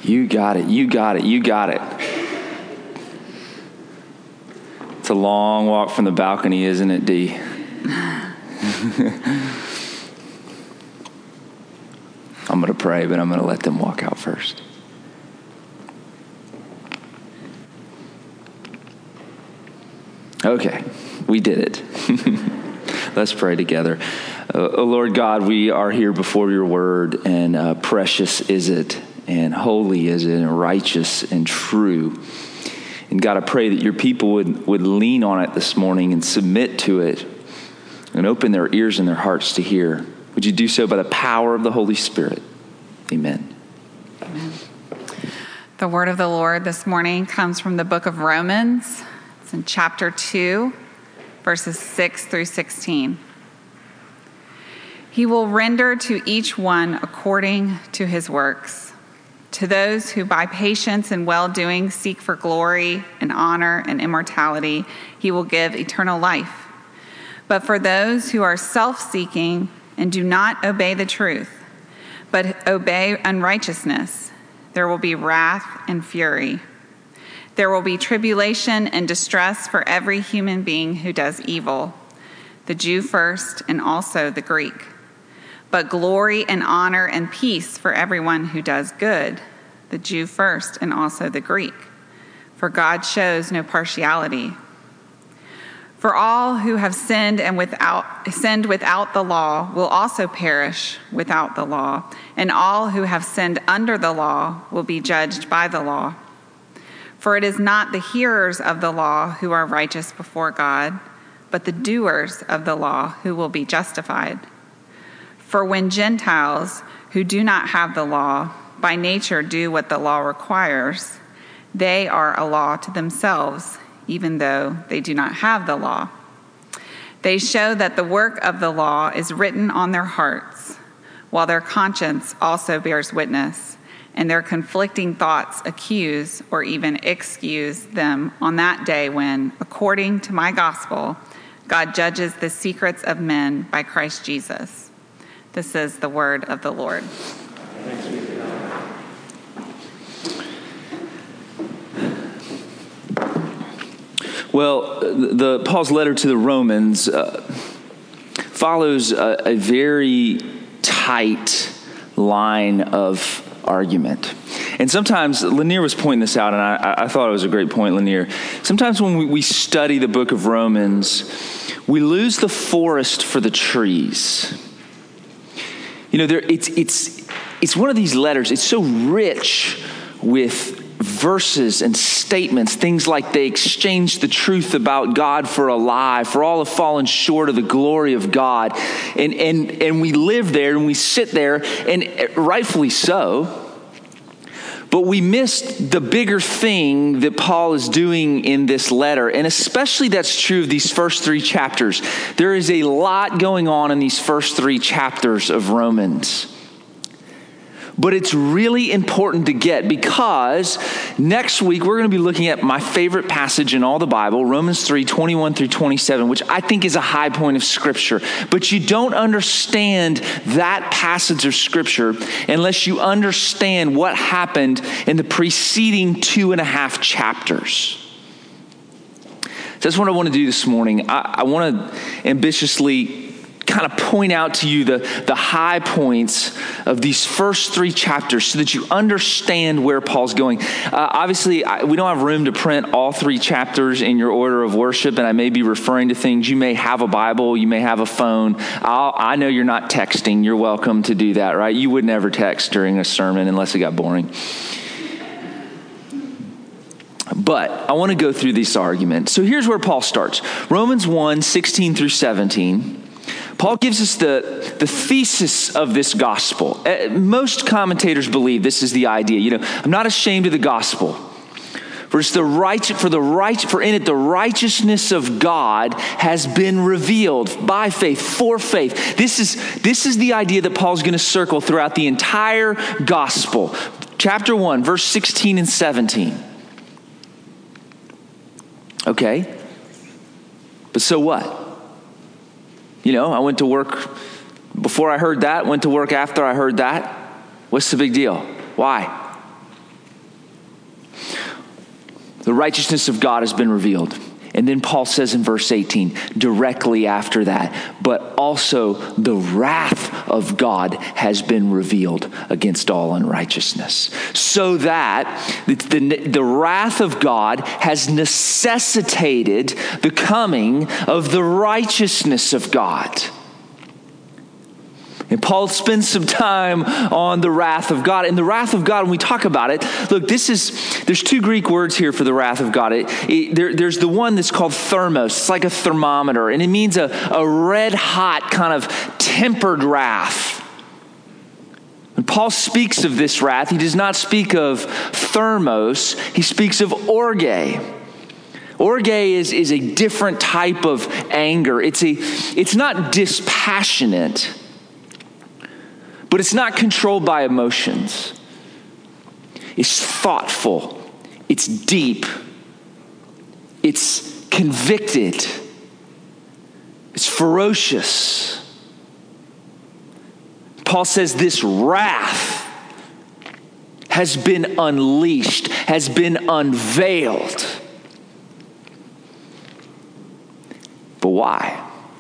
You got it. You got it. You got it. It's a long walk from the balcony, isn't it, Dee? I'm going to pray, but I'm going to let them walk out first. Okay, we did it. Let's pray together. Oh, Lord God, we are here before your word, and precious is it, and holy is it, and righteous and true. And God, I pray that your people would lean on it this morning and submit to it and open their ears and their hearts to hear. Would you do so by the power of the Holy Spirit? Amen. Amen. The word of the Lord this morning comes from the book of Romans. It's in chapter 2, verses 6 through 16. He will render to each one according to his works. To those who by patience and well-doing seek for glory and honor and immortality, he will give eternal life. But for those who are self-seeking and do not obey the truth, but obey unrighteousness, there will be wrath and fury. There will be tribulation and distress for every human being who does evil, the Jew first and also the Greek. But glory and honor and peace for everyone who does good, the Jew first and also the Greek. For God shows no partiality. For all who have sinned without the law will also perish without the law, and all who have sinned under the law will be judged by the law. For it is not the hearers of the law who are righteous before God, but the doers of the law who will be justified. For when Gentiles who do not have the law by nature do what the law requires, they are a law to themselves, even though they do not have the law. They show that the work of the law is written on their hearts, while their conscience also bears witness, and their conflicting thoughts accuse or even excuse them on that day when, according to my gospel, God judges the secrets of men by Christ Jesus. This is the word of the Lord. Thanks be to God. Well, Paul's letter to the Romans follows a very tight line of argument. And sometimes, Lanier was pointing this out, and I thought it was a great point, Lanier. Sometimes when we study the book of Romans, we lose the forest for the trees. You know, it's one of these letters, it's so rich with verses and statements, things like they exchanged the truth about God for a lie, for all have fallen short of the glory of God. And we live there and we sit there, and rightfully so. But we missed the bigger thing that Paul is doing in this letter. And especially that's true of these first 3 chapters. There is a lot going on in these first 3 chapters of Romans. But it's really important to get, because next week we're going to be looking at my favorite passage in all the Bible, Romans 3, 21 through 27, which I think is a high point of Scripture. But you don't understand that passage of Scripture unless you understand what happened in the preceding 2.5 chapters. So that's what I want to do this morning. I want to ambitiously kind of point out to you the high points of these first 3 chapters so that you understand where Paul's going. Obviously, we don't have room to print all 3 chapters in your order of worship, and I may be referring to things. You may have a Bible, you may have a phone. I know you're not texting. You're welcome to do that, right? You would never text during a sermon unless it got boring. But I want to go through this argument. So here's where Paul starts. Romans 1, 16 through 17. Paul gives us the thesis of this gospel. Most commentators believe this is the idea. You know, I'm not ashamed of the gospel. For in it the righteousness of God has been revealed by faith, for faith. This is the idea that Paul's going to circle throughout the entire gospel. Chapter 1, verse 16 and 17. Okay, but so what? You know, I went to work before I heard that, went to work after I heard that. What's the big deal? Why? The righteousness of God has been revealed. And then Paul says in verse 18, directly after that, but also the wrath of God has been revealed against all unrighteousness. So that the wrath of God has necessitated the coming of the righteousness of God. And Paul spends some time on the wrath of God. And the wrath of God, when we talk about it, look, there's two Greek words here for the wrath of God. There's the one that's called thermos. It's like a thermometer. And it means a red hot kind of tempered wrath. When Paul speaks of this wrath, he does not speak of thermos. He speaks of orge. Orge is a different type of anger. It's not dispassionate, but it's not controlled by emotions. It's thoughtful. It's deep. It's convicted. It's ferocious. Paul says this wrath has been unleashed, has been unveiled. But why?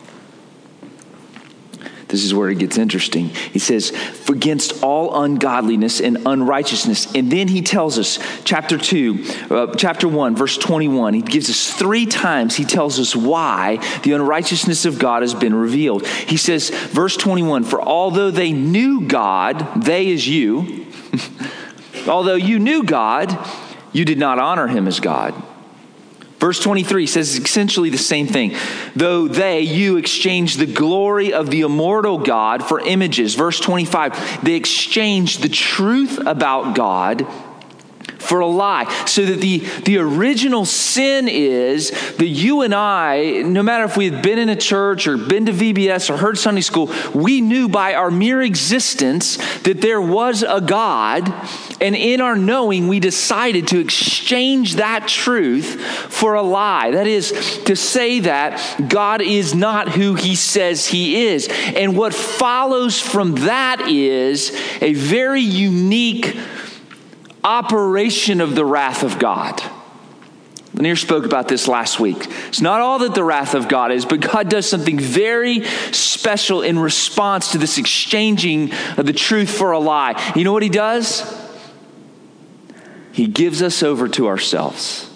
This is where it gets interesting. He says, against all ungodliness and unrighteousness. And then he tells us, chapter 1, verse 21, he gives us 3 times, he tells us why the unrighteousness of God has been revealed. He says, verse 21, for although they knew God, they is you, although you knew God, you did not honor him as God. Verse 23 says essentially the same thing. Though you exchanged the glory of the immortal God for images. Verse 25, they exchanged the truth about God for a lie. So that the original sin is that you and I, no matter if we had been in a church or been to VBS or heard Sunday school, we knew by our mere existence that there was a God. And in our knowing, we decided to exchange that truth for a lie. That is to say that God is not who he says he is. And what follows from that is a very unique operation of the wrath of God. Lanier spoke about this last week. It's not all that the wrath of God is, but God does something very special in response to this exchanging of the truth for a lie. You know what he does? He gives us over to ourselves.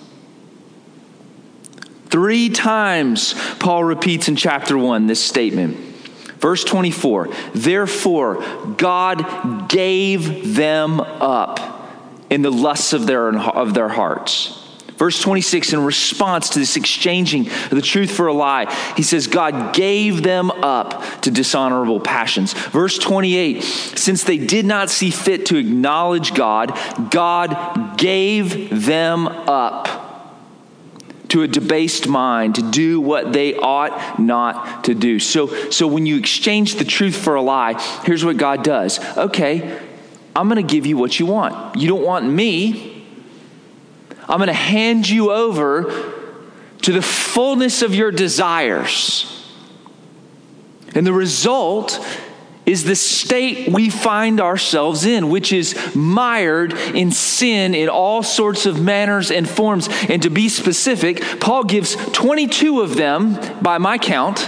3 times Paul repeats in chapter 1 this statement. Verse 24, therefore God gave them up in the lusts of their hearts. Verse 26, in response to this exchanging of the truth for a lie, he says, God gave them up to dishonorable passions. Verse 28, since they did not see fit to acknowledge God, God gave them up to a debased mind to do what they ought not to do. So when you exchange the truth for a lie, here's what God does. Okay, I'm going to give you what you want. You don't want me. I'm going to hand you over to the fullness of your desires. And the result is the state we find ourselves in, which is mired in sin in all sorts of manners and forms. And to be specific, Paul gives 22 of them, by my count,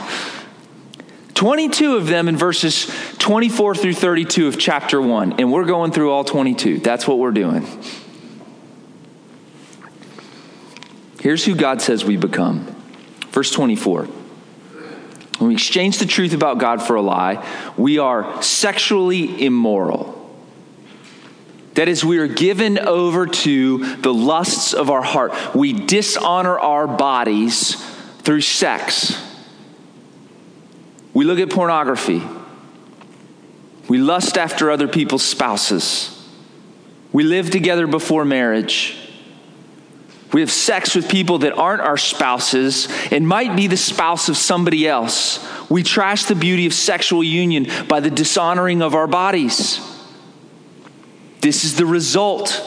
22 of them in verses 24 through 32 of chapter 1. And we're going through all 22. That's what we're doing. Here's who God says we become. Verse 24. When we exchange the truth about God for a lie, we are sexually immoral. That is, we are given over to the lusts of our heart. We dishonor our bodies through sex. We look at pornography. We lust after other people's spouses. We live together before marriage. We have sex with people that aren't our spouses and might be the spouse of somebody else. We trash the beauty of sexual union by the dishonoring of our bodies. This is the result.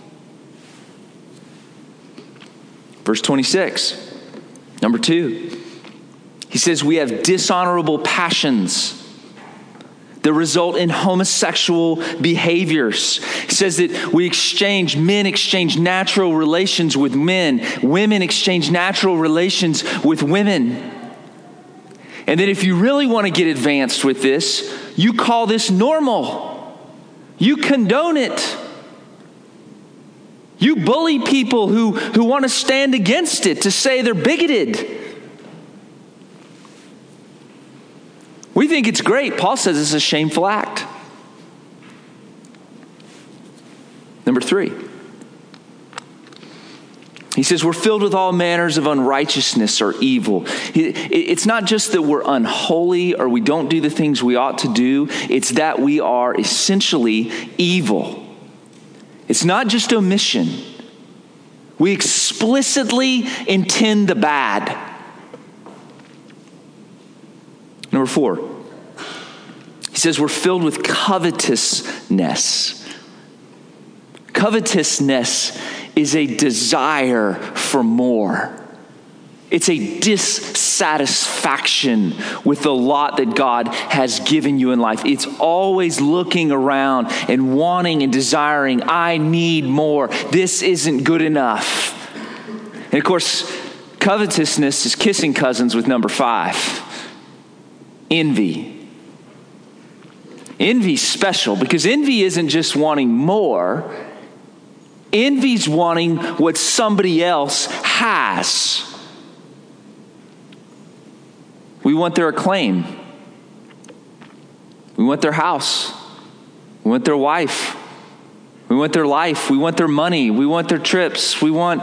Verse 26, number 2. He says we have dishonorable passions. that result in homosexual behaviors. He says that men exchange natural relations with men. Women exchange natural relations with women. And then if you really want to get advanced with this, you call this normal. You condone it. You bully people who want to stand against it, to say they're bigoted. We think it's great. Paul says it's a shameful act. Number 3. He says we're filled with all manners of unrighteousness or evil. It's not just that we're unholy or we don't do the things we ought to do. It's that we are essentially evil. It's not just omission. We explicitly intend the bad. Number 4, he says we're filled with covetousness. Covetousness is a desire for more. It's a dissatisfaction with the lot that God has given you in life. It's always looking around and wanting and desiring, I need more. This isn't good enough. And of course, covetousness is kissing cousins with number 5. Envy. Envy's special because envy isn't just wanting more. Envy's wanting what somebody else has. We want their acclaim. We want their house. We want their wife. We want their life. We want their money. We want their trips. We want.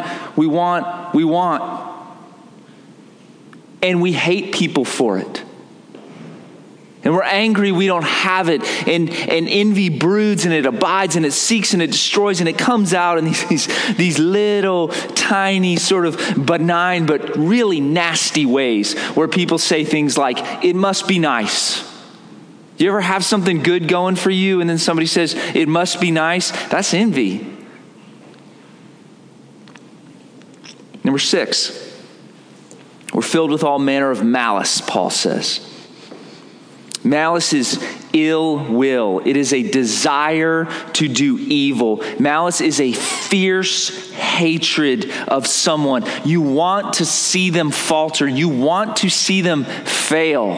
And we hate people for it. And we're angry we don't have it. And envy broods and it abides and it seeks and it destroys and it comes out in these little tiny sort of benign but really nasty ways where people say things like, it must be nice. You ever have something good going for you and then somebody says, it must be nice? That's envy. Number 6, we're filled with all manner of malice, Paul says. Malice is ill will. It is a desire to do evil. Malice is a fierce hatred of someone. You want to see them falter. You want to see them fail.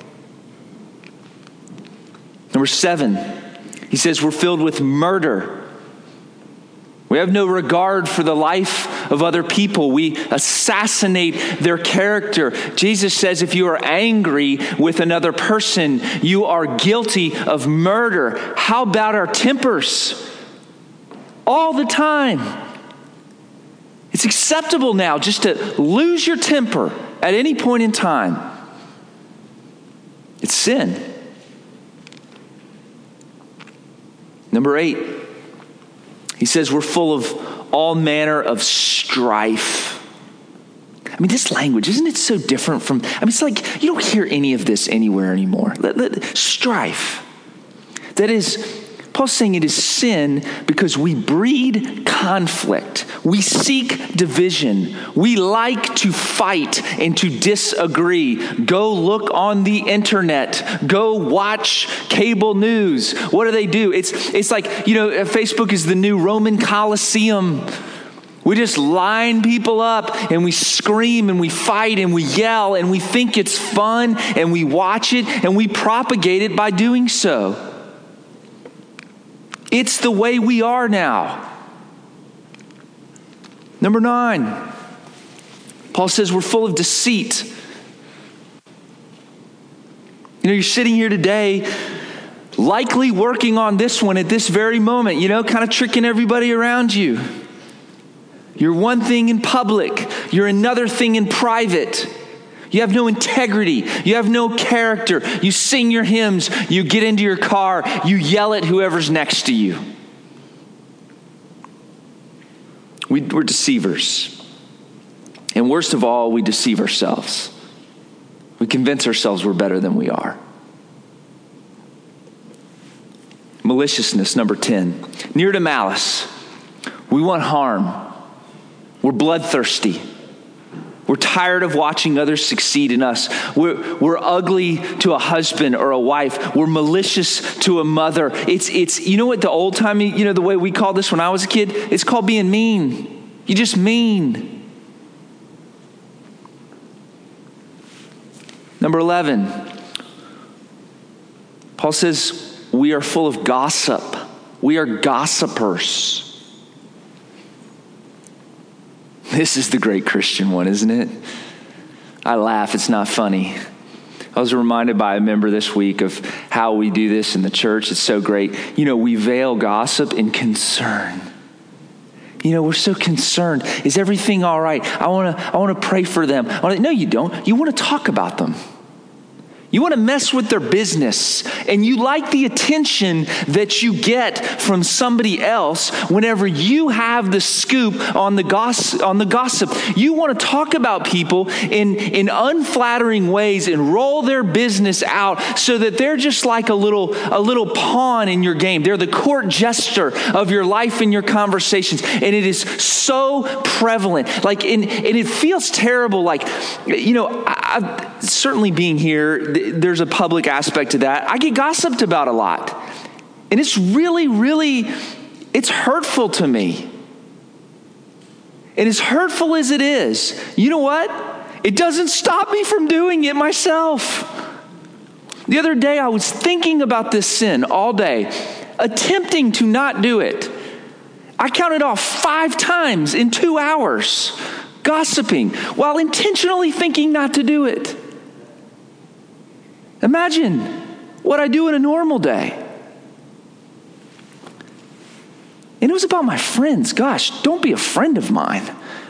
Number 7, he says we're filled with murder. We have no regard for the life of other people. We assassinate their character. Jesus says if you are angry with another person, you are guilty of murder. How about our tempers? All the time. It's acceptable now just to lose your temper at any point in time. It's sin. Number 8. He says we're full of all manner of strife. I mean, this language, isn't it so different from, it's like you don't hear any of this anywhere anymore. Strife. That is, Paul's saying it is sin because we breed conflict. We seek division. We like to fight and to disagree. Go look on the internet. Go watch cable news. What do they do? It's like, Facebook is the new Roman Colosseum. We just line people up and we scream and we fight and we yell and we think it's fun and we watch it and we propagate it by doing so. It's the way we are now. Number 9, Paul says we're full of deceit. You're sitting here today, likely working on this one at this very moment, kind of tricking everybody around you. You're one thing in public, you're another thing in private. You have no integrity. You have no character. You sing your hymns. You get into your car. You yell at whoever's next to you. We're deceivers. And worst of all, we deceive ourselves. We convince ourselves we're better than we are. Maliciousness, number 10. Near to malice, we want harm. We're bloodthirsty. We're tired of watching others succeed in us. We're ugly to a husband or a wife. We're malicious to a mother. It's you know what the old timey, the way we called this when I was a kid? It's called being mean. You just mean. Number 11. Paul says we are full of gossip. We are gossipers. This is the great Christian one, isn't it? I laugh. It's not funny. I was reminded by a member this week of how we do this in the church. It's so great. We veil gossip in concern. We're so concerned. Is everything all right? I want to pray for them. No, you don't. You want to talk about them. You want to mess with their business, and you like the attention that you get from somebody else whenever you have the scoop on the gossip. You want to talk about people in unflattering ways and roll their business out so that they're just like a little pawn in your game. They're the court jester of your life and your conversations, and it is so prevalent. And it feels terrible. I've certainly being here, there's a public aspect to that. I get gossiped about a lot. And it's really, really, it's hurtful to me. And as hurtful as it is, you know what? It doesn't stop me from doing it myself. The other day, I was thinking about this sin all day, attempting to not do it. I counted off 5 times in 2 hours, gossiping, while intentionally thinking not to do it. Imagine what I do in a normal day. And it was about my friends. Gosh, don't be a friend of mine.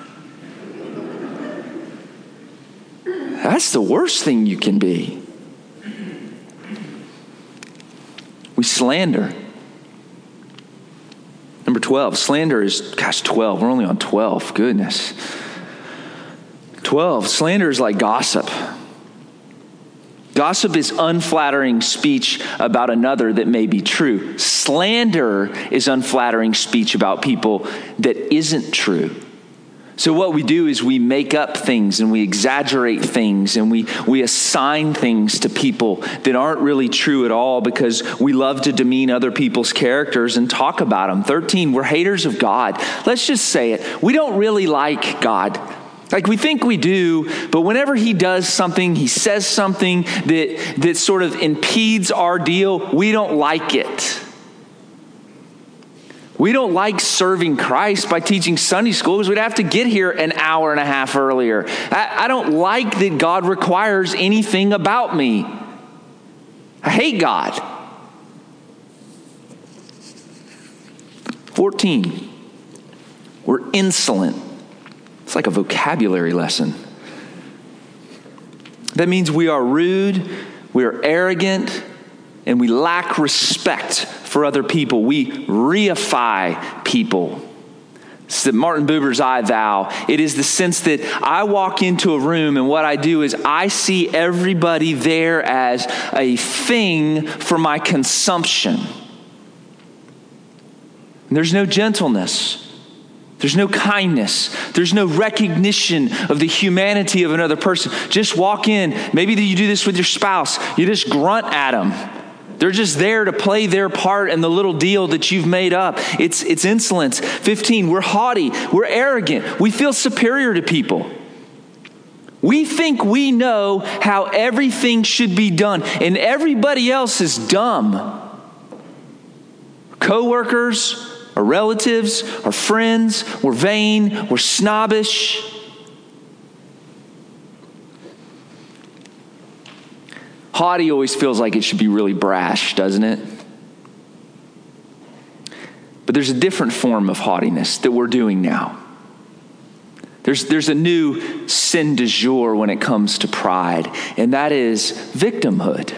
That's the worst thing you can be. We slander. Number 12, slander is, 12. We're only on 12. Goodness. 12, slander is like gossip. Gossip is unflattering speech about another that may be true. Slander is unflattering speech about people that isn't true. So what we do is we make up things and we exaggerate things and we assign things to people that aren't really true at all because we love to demean other people's characters and talk about them. 13, we're haters of God. Let's just say it. We don't really like God. We think we do, but whenever he does something, he says something that sort of impedes our deal, we don't like it. We don't like serving Christ by teaching Sunday school because we'd have to get here an hour and a half earlier. I don't like that God requires anything about me. I hate God. 14, we're insolent. It's like a vocabulary lesson. That means we are rude, we are arrogant, and we lack respect for other people. We reify people. It's the Martin Buber's I thou. It is the sense that I walk into a room and what I do is I see everybody there as a thing for my consumption. And there's no gentleness. There's no kindness. There's no recognition of the humanity of another person. Just walk in. Maybe you do this with your spouse. You just grunt at them. They're just there to play their part in the little deal that you've made up. It's insolence. 15, we're haughty. We're arrogant. We feel superior to people. We think we know how everything should be done, and everybody else is dumb. Co-workers, our relatives, our friends, we're vain, we're snobbish. Haughty always feels like it should be really brash, doesn't it? But there's a different form of haughtiness that we're doing now. There's a new sin du jour when it comes to pride, and that is victimhood.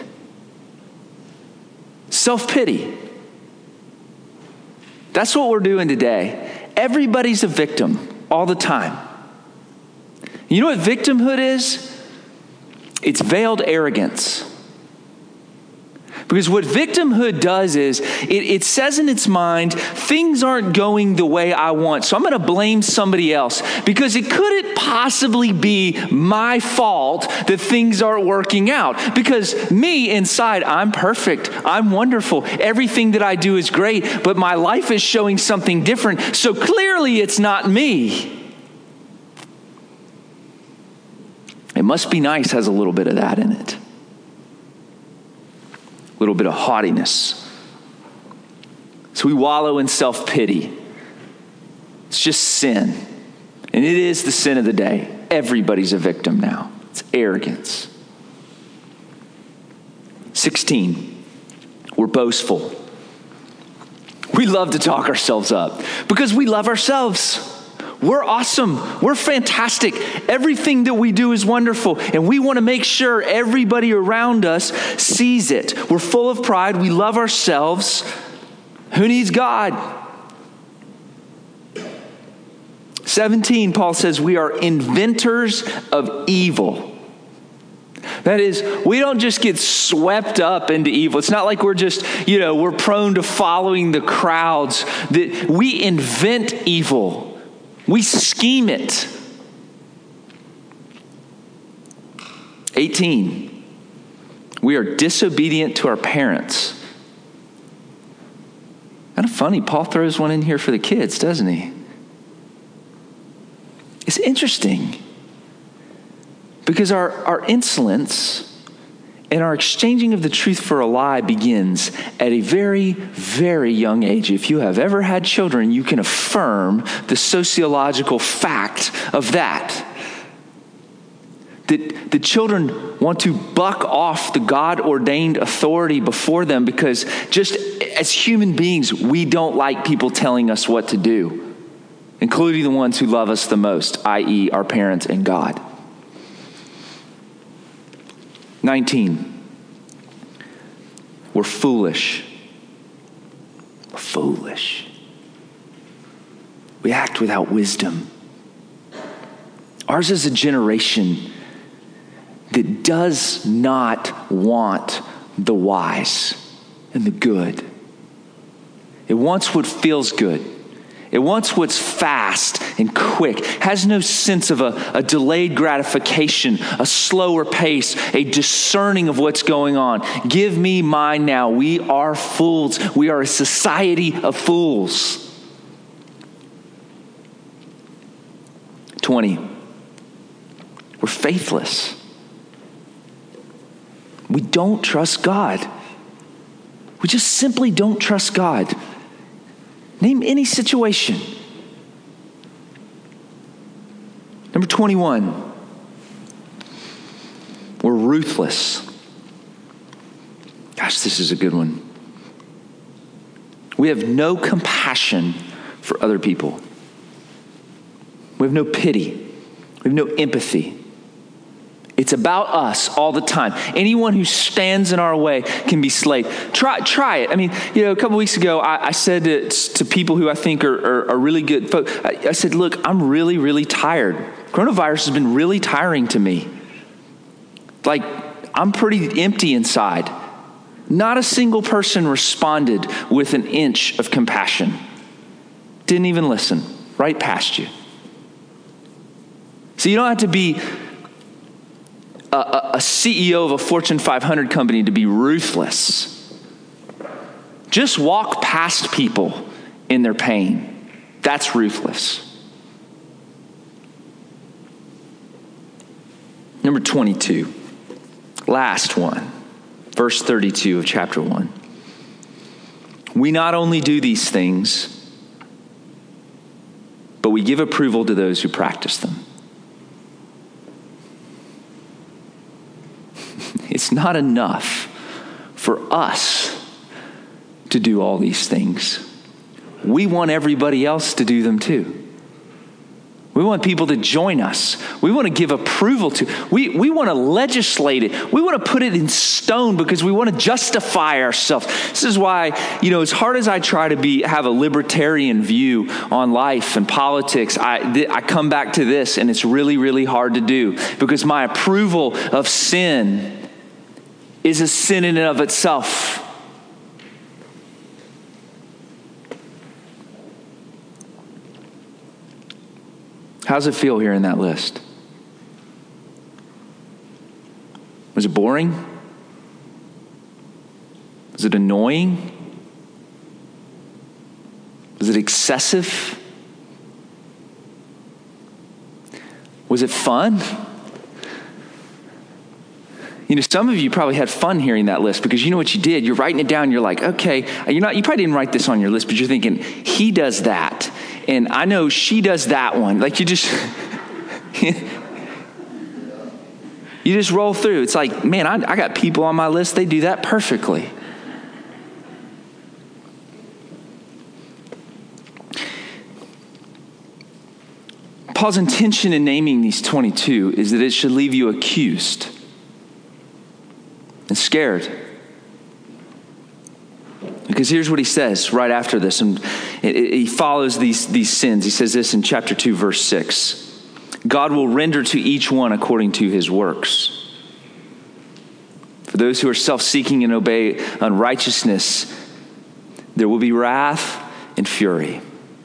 Self-pity. That's what we're doing today. Everybody's a victim all the time. You know what victimhood is? It's veiled arrogance. Because what victimhood does is it says in its mind, things aren't going the way I want, so I'm going to blame somebody else because it couldn't possibly be my fault that things aren't working out. Because me inside, I'm perfect, I'm wonderful, everything that I do is great, but my life is showing something different, so clearly it's not me. It Must Be Nice has a little bit of that in it. A little bit of haughtiness. So we wallow in self-pity. It's just sin. And it is the sin of the day. Everybody's a victim now. It's arrogance. 16, we're boastful. We love to talk ourselves up because we love ourselves. We're awesome. We're fantastic. Everything that we do is wonderful. And we want to make sure everybody around us sees it. We're full of pride. We love ourselves. Who needs God? 17, Paul says we are inventors of evil. That is, we don't just get swept up into evil. It's not like we're just, we're prone to following the crowds. That we invent evil. We scheme it. 18, we are disobedient to our parents. Kind of funny, Paul throws one in here for the kids, doesn't he? It's interesting because our insolence and our exchanging of the truth for a lie begins at a very, very young age. If you have ever had children, you can affirm the sociological fact of that. That the children want to buck off the God-ordained authority before them because just as human beings, we don't like people telling us what to do, including the ones who love us the most, i.e. our parents and God. 19, we're foolish. We're foolish. We act without wisdom. Ours is a generation that does not want the wise and the good. It wants what feels good. It wants what's fast and quick, has no sense of a delayed gratification, a slower pace, a discerning of what's going on. Give me mine now. We are fools. We are a society of fools. 20, we're faithless. We don't trust God. We just simply don't trust God. Name any situation. Number 21, we're ruthless. Gosh, this is a good one. We have no compassion for other people. We have no pity. We have no empathy. It's about us all the time. Anyone who stands in our way can be slayed. Try it. I mean, a couple weeks ago, I said to people who I think are really good folks, I said, look, I'm really, really tired. Coronavirus has been really tiring to me. Like, I'm pretty empty inside. Not a single person responded with an inch of compassion. Didn't even listen. Right past you. So you don't have to be a CEO of a Fortune 500 company to be ruthless. Just walk past people in their pain. That's ruthless. Number 22, last one, verse 32 of chapter 1. We not only do these things, but we give approval to those who practice them. It's not enough for us to do all these things. We want everybody else to do them too. We want people to join us. We want to give approval to. We want to legislate it. We want to put it in stone because we want to justify ourselves. This is why, as hard as I try to have a libertarian view on life and politics, I come back to this, and it's really, really hard to do because my approval of sin is a sin in and of itself. How's it feel hearing that list? Was it boring? Was it annoying? Was it excessive? Was it fun? You know, some of you probably had fun hearing that list because you know what you did. You're writing it down. You're like, okay, you probably didn't write this on your list, but you're thinking, he does that. And I know she does that one. Like you just roll through. It's like, man, I got people on my list. They do that perfectly. Paul's intention in naming these 22 is that it should leave you accused and scared. Because here's what he says right after this, and he follows these sins. He says this in chapter 2, verse 6. God will render to each one according to his works. For those who are self-seeking and obey unrighteousness, there will be wrath and fury.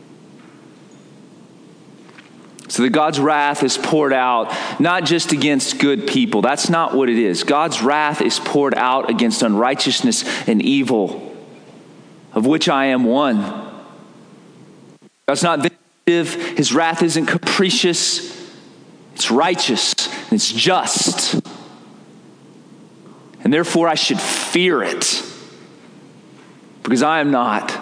So that God's wrath is poured out not just against good people. That's not what it is. God's wrath is poured out against unrighteousness and evil, of which I am one. God's not vindictive. His wrath isn't capricious. It's righteous and it's just. And therefore I should fear it because I am not.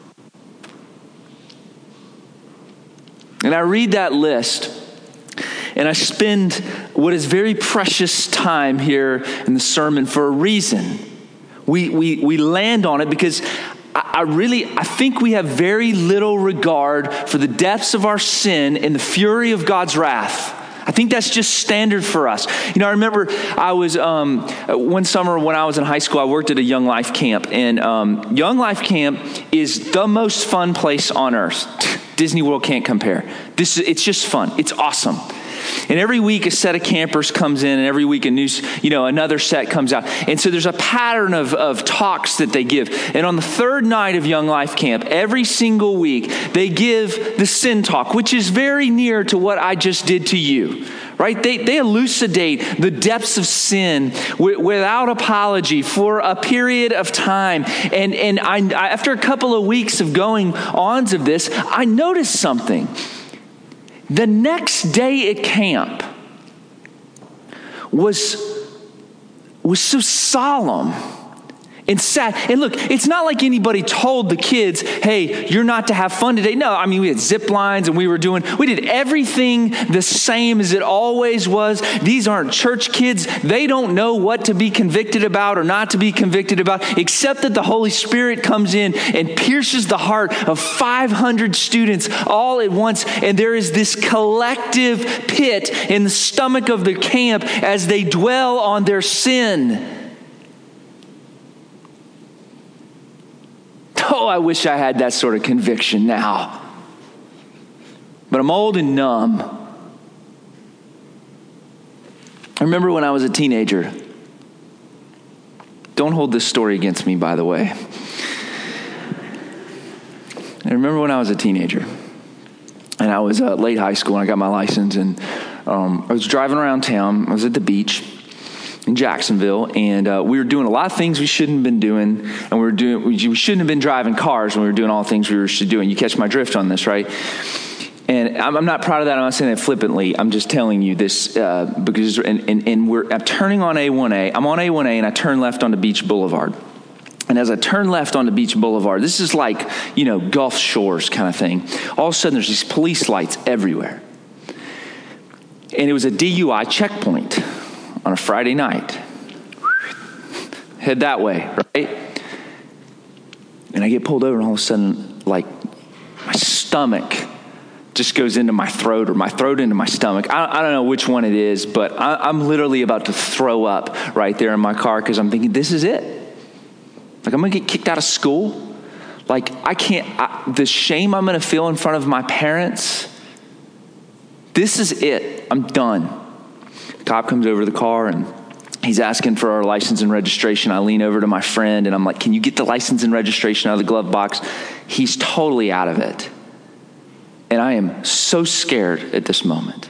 And I read that list, and I spend what is very precious time here in the sermon for a reason. We land on it because I think we have very little regard for the depths of our sin and the fury of God's wrath. I think that's just standard for us. You know, I remember I was, one summer when I was in high school, I worked at a Young Life camp. And Young Life camp is the most fun place on earth. Disney World can't compare. It's just fun. It's awesome. And every week a set of campers comes in, and every week another set comes out. And so there's a pattern of talks that they give. And on the third night of Young Life Camp, every single week, they give the sin talk, which is very near to what I just did to you. Right? They elucidate the depths of sin without apology for a period of time. And I after a couple of weeks of going on of this, I noticed something. The next day at camp was so solemn and sad. And look, it's not like anybody told the kids, hey, you're not to have fun today. No, I mean, we had zip lines and we did everything the same as it always was. These aren't church kids. They don't know what to be convicted about or not to be convicted about, except that the Holy Spirit comes in and pierces the heart of 500 students all at once. And there is this collective pit in the stomach of the camp as they dwell on their sin. Oh, I wish I had that sort of conviction now. But I'm old and numb. I remember when I was a teenager. Don't hold this story against me, by the way. I remember when I was a teenager. And I was late high school and I got my license. And I was driving around town. I was at the beach in Jacksonville, and we were doing a lot of things we shouldn't have been doing, and we shouldn't have been driving cars when we were doing all the things we were doing. You catch my drift on this, right? And I'm not proud of that. I'm not saying that flippantly. I'm just telling you this because I'm turning on A1A. I'm on A1A, and I turn left onto Beach Boulevard. And as I turn left onto Beach Boulevard, this is like, Gulf Shores kind of thing. All of a sudden, there's these police lights everywhere. And it was a DUI checkpoint on a Friday night. Head that way, right? And I get pulled over, and all of a sudden, like, my stomach just goes into my throat, or my throat into my stomach. I don't know which one it is, but I'm literally about to throw up right there in my car because I'm thinking, this is it. Like, I'm going to get kicked out of school. Like, the shame I'm going to feel in front of my parents. This is it. I'm done. Cop comes over to the car and he's asking for our license and registration. I lean over to my friend and I'm like, can you get the license and registration out of the glove box? He's totally out of it. And I am so scared at this moment.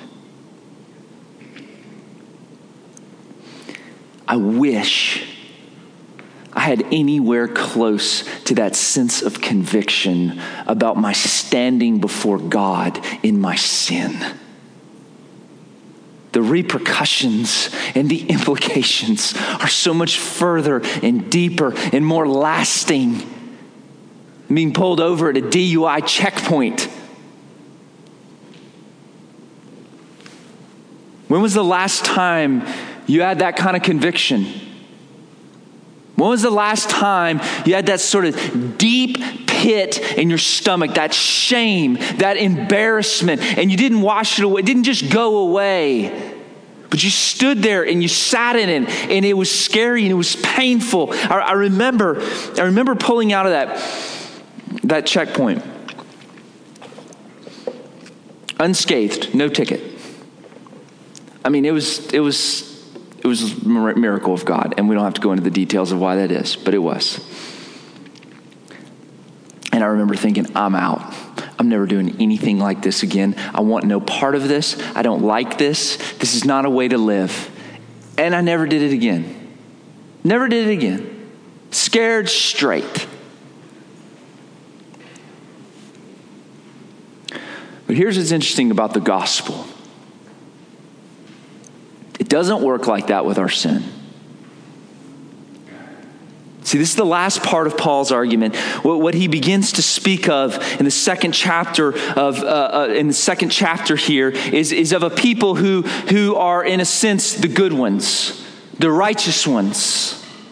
I wish I had anywhere close to that sense of conviction about my standing before God in my sin. The repercussions and the implications are so much further and deeper and more lasting. Being pulled over at a DUI checkpoint. When was the last time you had that kind of conviction? When was the last time you had that sort of deep pit in your stomach, that shame, that embarrassment, and you didn't wash it away, it didn't just go away, but you stood there and you sat in it, and it was scary and it was painful. I remember pulling out of that checkpoint, unscathed, no ticket. I mean, it was a miracle of God, and we don't have to go into the details of why that is, but it was. And I remember thinking, I'm out. I'm never doing anything like this again. I want no part of this. I don't like this. This is not a way to live. And I never did it again. Never did it again. Scared straight. But here's what's interesting about the gospel. It doesn't work like that with our sin. See, this is the last part of Paul's argument. What he begins to speak of in the second chapter here is of a people who are, in a sense, the good ones, the righteous ones.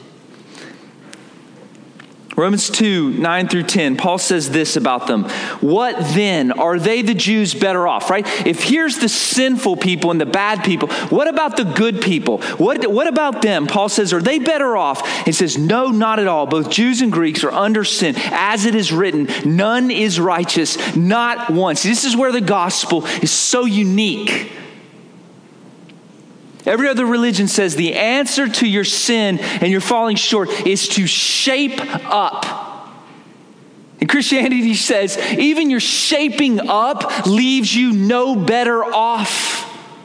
Romans 2, 9 through 10, Paul says this about them. What then? Are they, the Jews, better off, right? If here's the sinful people and the bad people, what about the good people? What about them? Paul says, are they better off? He says, no, not at all. Both Jews and Greeks are under sin. As it is written, none is righteous, not one. See, this is where the gospel is so unique. Every other religion says the answer to your sin and your falling short is to shape up. And Christianity says even your shaping up leaves you no better off.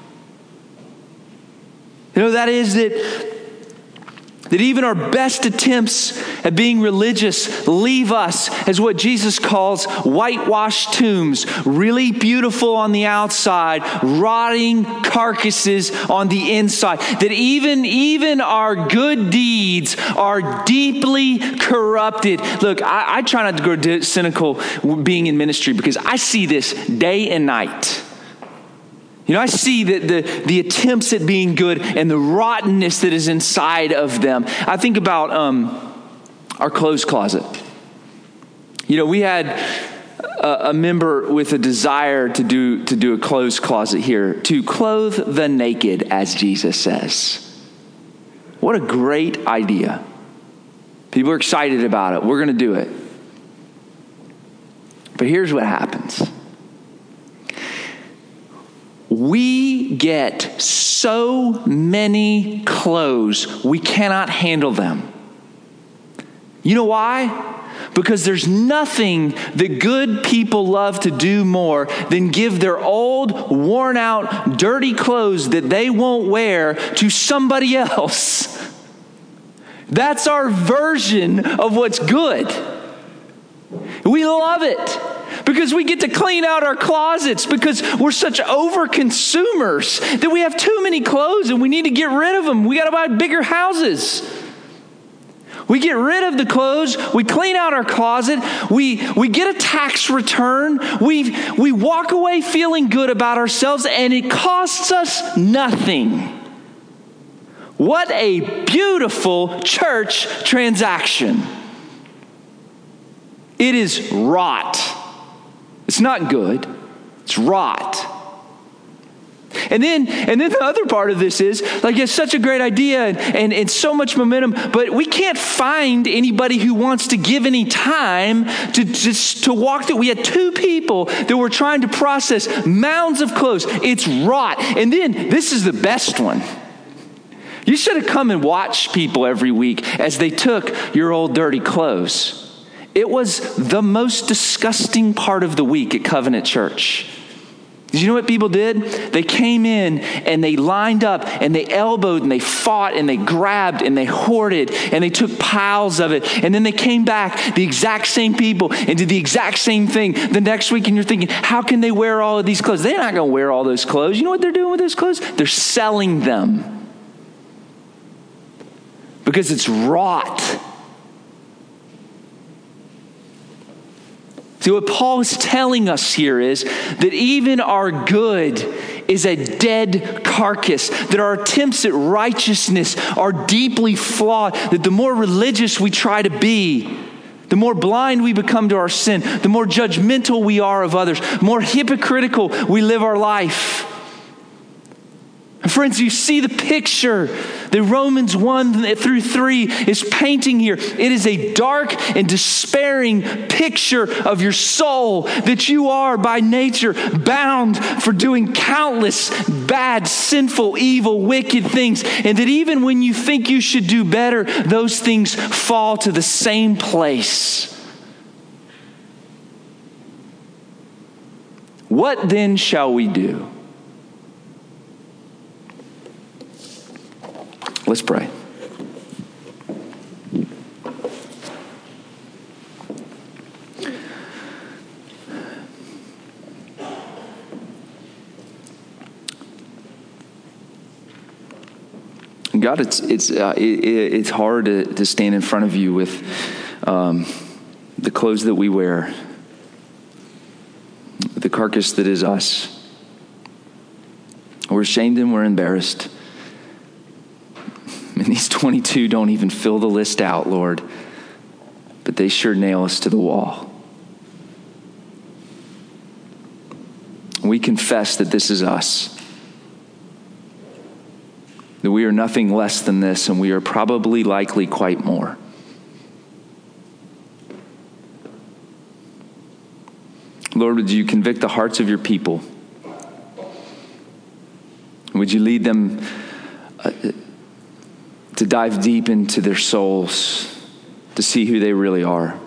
You know, that is that even our best attempts at being religious leave us as what Jesus calls whitewashed tombs, really beautiful on the outside, rotting carcasses on the inside. That even our good deeds are deeply corrupted. Look, I try not to grow cynical being in ministry because I see this day and night. You know, I see the attempts at being good and the rottenness that is inside of them. I think about our clothes closet. You know, we had a member with a desire to do a clothes closet here, to clothe the naked, as Jesus says. What a great idea. People are excited about it. We're going to do it. But here's what happens. We get so many clothes, we cannot handle them. You know why? Because there's nothing that good people love to do more than give their old, worn out, dirty clothes that they won't wear to somebody else. That's our version of what's good. We love it. Because we get to clean out our closets because we're such over consumers that we have too many clothes and we need to get rid of them. We got to buy bigger houses. We get rid of the clothes. We clean out our closet. We get a tax return. We walk away feeling good about ourselves, and it costs us nothing. What a beautiful church transaction. It is rot. It's not good. It's rot. And then the other part of this is, like, it's such a great idea and so much momentum, but we can't find anybody who wants to give any time to walk through. We had 2 people that were trying to process mounds of clothes. It's rot. And then this is the best one. You should have come and watched people every week as they took your old dirty clothes It was the most disgusting part of the week at Covenant Church. Did you know what people did? They came in and they lined up and they elbowed and they fought and they grabbed and they hoarded and they took piles of it. And then they came back, the exact same people, and did the exact same thing the next week. And you're thinking, how can they wear all of these clothes? They're not going to wear all those clothes. You know what they're doing with those clothes? They're selling them because it's rot. See, what Paul is telling us here is that even our good is a dead carcass, that our attempts at righteousness are deeply flawed, that the more religious we try to be, the more blind we become to our sin, the more judgmental we are of others, the more hypocritical we live our life. Friends, you see the picture that Romans 1 through 3 is painting here. It is a dark and despairing picture of your soul, that you are by nature bound for doing countless bad, sinful, evil, wicked things. And that even when you think you should do better, those things fall to the same place. What then shall we do? Let's pray. God, it's hard to stand in front of you with the clothes that we wear, the carcass that is us. We're ashamed and we're embarrassed. And these 22 don't even fill the list out, Lord. But they sure nail us to the wall. We confess that this is us. That we are nothing less than this, and we are probably likely quite more. Lord, would you convict the hearts of your people? Would you lead them to dive deep into their souls, to see who they really are.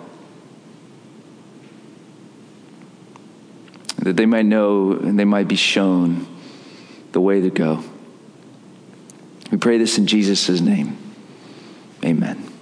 That they might know and they might be shown the way to go. We pray this in Jesus' name. Amen.